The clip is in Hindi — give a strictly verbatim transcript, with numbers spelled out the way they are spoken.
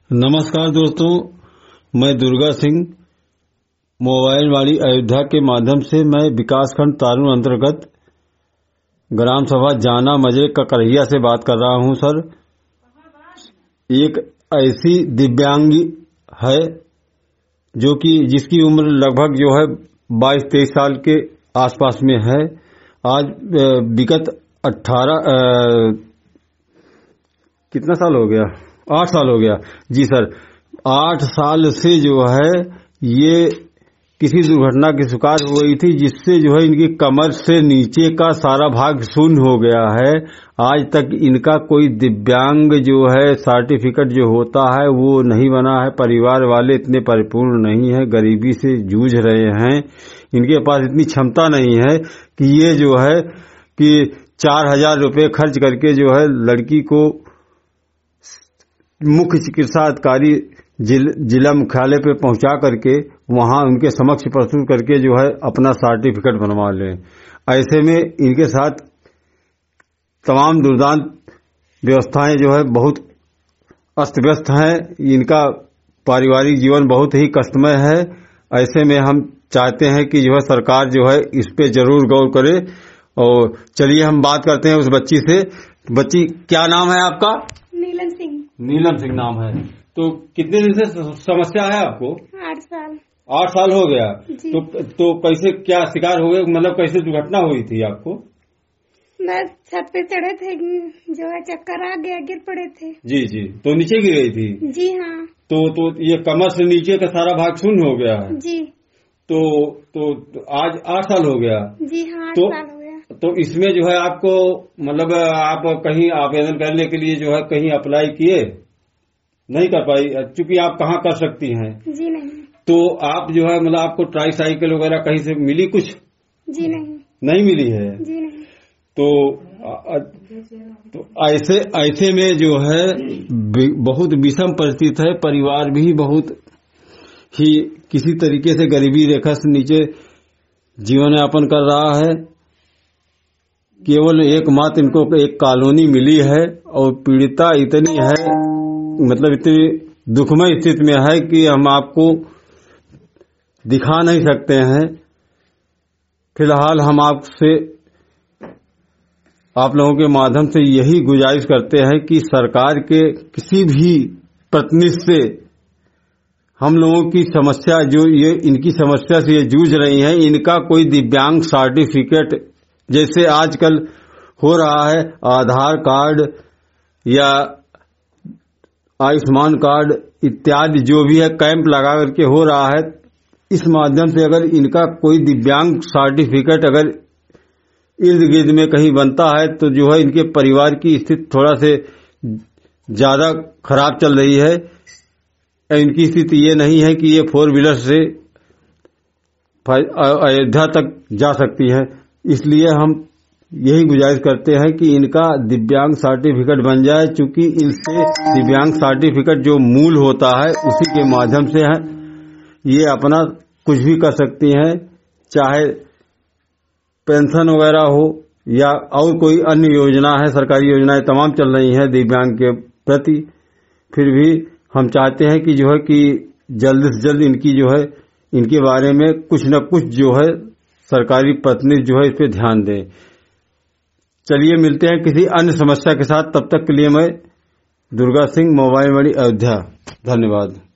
नमस्कार दोस्तों, मैं दुर्गा सिंह मोबाइल वाली अयोध्या के माध्यम से मैं विकासखंड तारून अंतर्गत ग्राम सभा जाना मजरे ककरहिया से बात कर रहा हूं। सर, एक ऐसी दिव्यांगी है जो कि जिसकी उम्र लगभग जो है बाईस तेईस साल के आसपास में है। आज विगत अठारह कितना साल हो गया आठ साल हो गया जी सर। आठ साल से जो है ये किसी दुर्घटना की शिकार हो गई थी, जिससे जो है इनकी कमर से नीचे का सारा भाग शून्य हो गया है। आज तक इनका कोई दिव्यांग जो है सर्टिफिकेट जो होता है वो नहीं बना है। परिवार वाले इतने परिपूर्ण नहीं है, गरीबी से जूझ रहे हैं। इनके पास इतनी क्षमता नहीं है कि ये जो है कि चार हजार रुपये खर्च करके जो है लड़की को मुख्य चिकित्सा अधिकारी जिल, जिला मुख्यालय पे पहुंचा करके वहां उनके समक्ष प्रस्तुत करके जो है अपना सर्टिफिकेट बनवा लें। ऐसे में इनके साथ तमाम दुर्दांत व्यवस्थाएं जो है बहुत अस्त व्यस्त हैं। इनका पारिवारिक जीवन बहुत ही कष्टमय है। ऐसे में हम चाहते हैं कि जो है सरकार जो है इस पे जरूर गौर करे। और चलिए हम बात करते हैं उस बच्ची से। बच्ची, क्या नाम है आपका? नीलम सिंह। नीलम सिंह नाम है। तो कितने दिन से समस्या है आपको? आठ साल। आठ साल हो गया। तो तो कैसे क्या शिकार हो गए, मतलब कैसे दुर्घटना हुई थी आपको? मैं छत पे चढ़े थे, जो है चक्कर आ गया, गिर पड़े थे। जी जी, तो नीचे गिर गई थी? जी हाँ। तो तो ये कमर से नीचे का सारा भाग शून्य हो गया है? जी। तो तो, तो आज आठ साल हो गया? जी हाँ, आठ तो, साल हो गया। तो इसमें जो है आपको मतलब आप कहीं आवेदन करने के लिए जो है कहीं अप्लाई किए? नहीं कर पाई, चूंकि आप कहाँ कर सकती हैं? जी नहीं। तो आप जो है मतलब आपको ट्राई साइकिल वगैरह कहीं से मिली कुछ? जी नहीं। नहीं मिली है? जी नहीं। तो, तो ऐसे ऐसे में जो है बहुत विषम परिस्थिति है। परिवार भी बहुत ही किसी तरीके से गरीबी रेखा से नीचे जीवन यापन कर रहा है। केवल एकमात्र इनको एक कॉलोनी मिली है और पीड़िता इतनी है, मतलब इतनी दुखमय स्थिति में है कि हम आपको दिखा नहीं सकते हैं। फिलहाल हम आपसे आप लोगों के माध्यम से यही गुजारिश करते हैं कि सरकार के किसी भी प्रतिनिधि से हम लोगों की समस्या, जो ये इनकी समस्या से ये जूझ रही हैं, इनका कोई दिव्यांग सर्टिफिकेट जैसे आजकल हो रहा है, आधार कार्ड या आयुष्मान कार्ड इत्यादि जो भी है कैंप लगा करके हो रहा है, इस माध्यम से अगर इनका कोई दिव्यांग सर्टिफिकेट अगर इर्द गिर्द में कहीं बनता है तो जो है इनके परिवार की स्थिति थोड़ा से ज्यादा खराब चल रही है। इनकी स्थिति ये नहीं है कि ये फोर व्हीलर से अयोध्या तक जा सकती है। इसलिए हम यही गुजारिश करते हैं कि इनका दिव्यांग सर्टिफिकेट बन जाए, चूंकि इनसे दिव्यांग सर्टिफिकेट जो मूल होता है उसी के माध्यम से है ये अपना कुछ भी कर सकती हैं, चाहे पेंशन वगैरह हो या और कोई अन्य योजना है, सरकारी योजनाएं तमाम चल रही हैं दिव्यांग के प्रति। फिर भी हम चाहते हैं कि जो है कि जल्द से जल्द इनकी जो है इनके बारे में कुछ न कुछ जो है सरकारी प्रतिनिधि जो है इस पे ध्यान दें। चलिए मिलते हैं किसी अन्य समस्या के साथ। तब तक के लिए मैं दुर्गा सिंह, मोबाइल वाली अयोध्या। धन्यवाद।